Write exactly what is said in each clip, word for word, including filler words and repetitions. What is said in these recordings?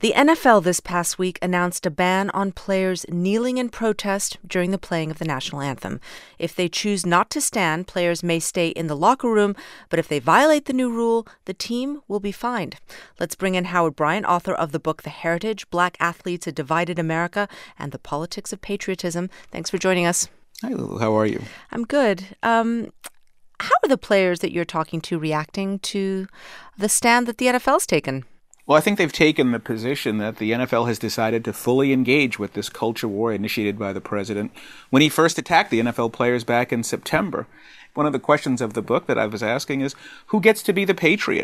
The N F L this past week announced a ban on players kneeling in protest during the playing of the national anthem. If they choose not to stand, players may stay in the locker room, but if they violate the new rule, the team will be fined. Let's bring in Howard Bryant, author of the book The Heritage, Black Athletes, A Divided America, and the Politics of Patriotism. Thanks for joining us. Hi, Lulu. How are you? I'm good. Um, how are the players that you're talking to reacting to the stand that the N F L's taken? Well, I think they've taken the position that the N F L has decided to fully engage with this culture war initiated by the president when he first attacked the N F L players back in September. One of the questions of the book that I was asking is, who gets to be the patriot?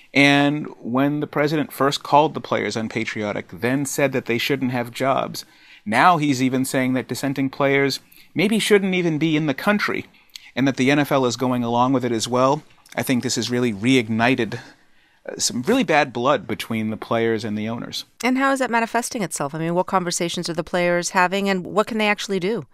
And when the president first called the players unpatriotic, then said that they shouldn't have jobs, now he's even saying that dissenting players maybe shouldn't even be in the country, and that the N F L is going along with it as well. I think this has really reignited some really bad blood between the players and the owners. And how is that manifesting itself? I mean, what conversations are the players having, and what can they actually do?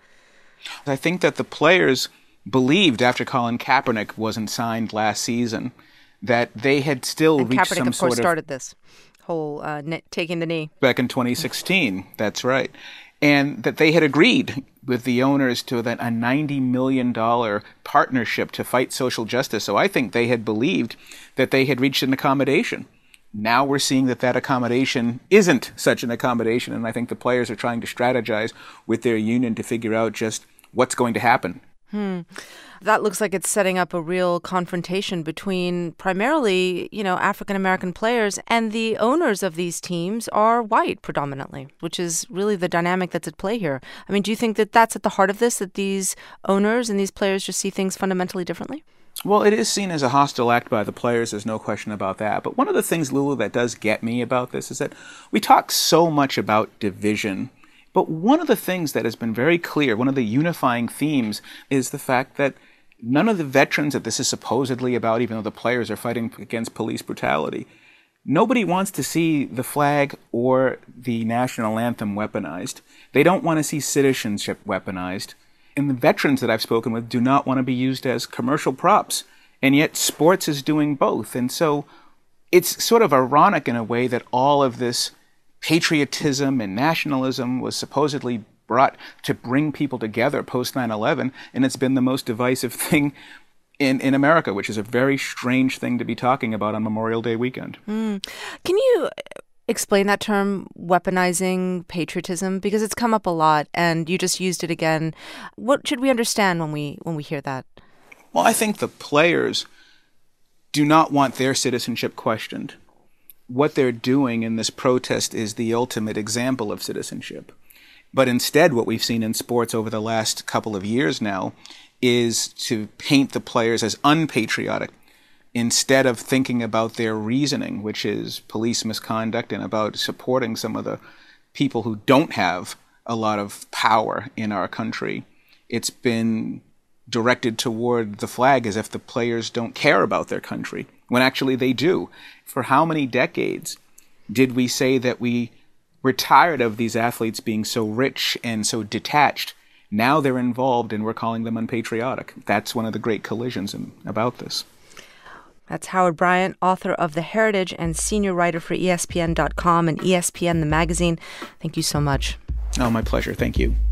I think that the players believed after Colin Kaepernick wasn't signed last season that they had still and reached Kaepernick, some of sort course, of... started this whole uh, ne- taking the knee. Back in twenty sixteen, that's right. And that they had agreed with the owners to that a ninety million dollars partnership to fight social justice. So I think they had believed that they had reached an accommodation. Now we're seeing that that accommodation isn't such an accommodation, and I think the players are trying to strategize with their union to figure out just what's going to happen. Hmm. That looks like it's setting up a real confrontation between primarily, you know, African-American players, and the owners of these teams are white predominantly, which is really the dynamic that's at play here. I mean, do you think that that's at the heart of this, that these owners and these players just see things fundamentally differently? Well, it is seen as a hostile act by the players. There's no question about that. But one of the things, Lulu, that does get me about this is that we talk so much about division. But one of the things that has been very clear, one of the unifying themes, is the fact that none of the veterans that this is supposedly about, even though the players are fighting against police brutality, nobody wants to see the flag or the national anthem weaponized. They don't want to see citizenship weaponized. And the veterans that I've spoken with do not want to be used as commercial props. And yet sports is doing both. And so it's sort of ironic in a way that all of this patriotism and nationalism was supposedly brought to bring people together post nine eleven, and it's been the most divisive thing in, in America, which is a very strange thing to be talking about on Memorial Day weekend. Mm. Can you explain that term, weaponizing patriotism? Because it's come up a lot, and you just used it again. What should we understand when we when we hear that? Well, I think the players do not want their citizenship questioned. What they're doing in this protest is the ultimate example of citizenship. But instead, what we've seen in sports over the last couple of years now is to paint the players as unpatriotic instead of thinking about their reasoning, which is police misconduct and about supporting some of the people who don't have a lot of power in our country. It's been directed toward the flag as if the players don't care about their country, when actually they do. For how many decades did we say that we were tired of these athletes being so rich and so detached? Now they're involved and we're calling them unpatriotic. That's one of the great collisions in, about this. That's Howard Bryant, author of The Heritage and senior writer for E S P N dot com and E S P N, the magazine. Thank you so much. Oh, my pleasure. Thank you.